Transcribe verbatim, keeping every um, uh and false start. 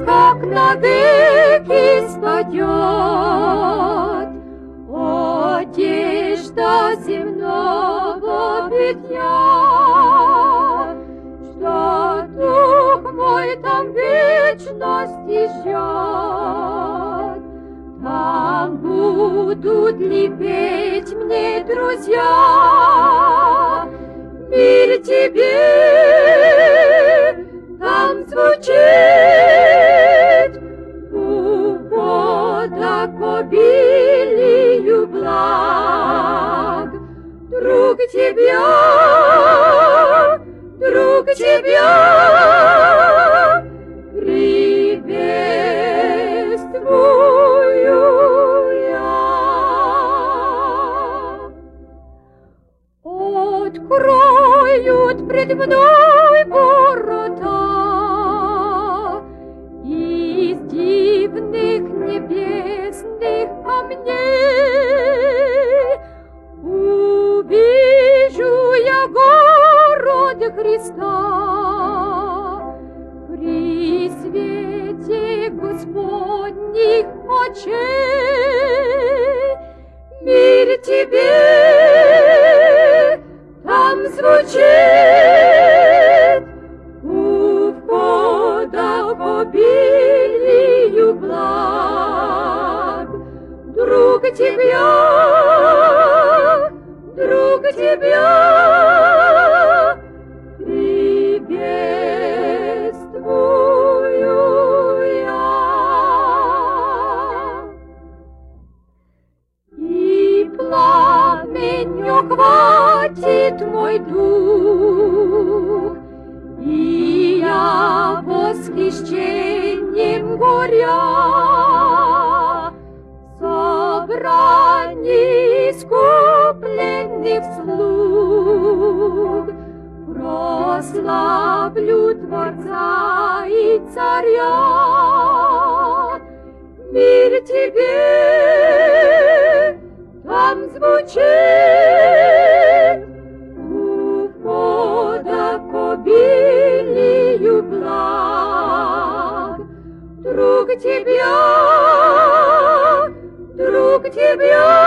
как навеки спадет одежда земного бытия, что дух мой там вечности ждет. Там будут ли петь мне друзья, мир тебе там звучит, ухода к обилию благ. Друг тебя, друг тебя приветствую я. Откроют пред мной ворота из дивных небесных камней. Увижу я город Христа при свете Господних очей. Мир тебе там звучит, у входа к обилию благ. Друг тебя, друг тебя приветствую я. И пламенью хватит мой дух, и я восхищением горя собраний искупленных слуг прославлю Творца и Царя. Мир тебе там звучит, у входа к обилию благ. Друг тебя, друг тебя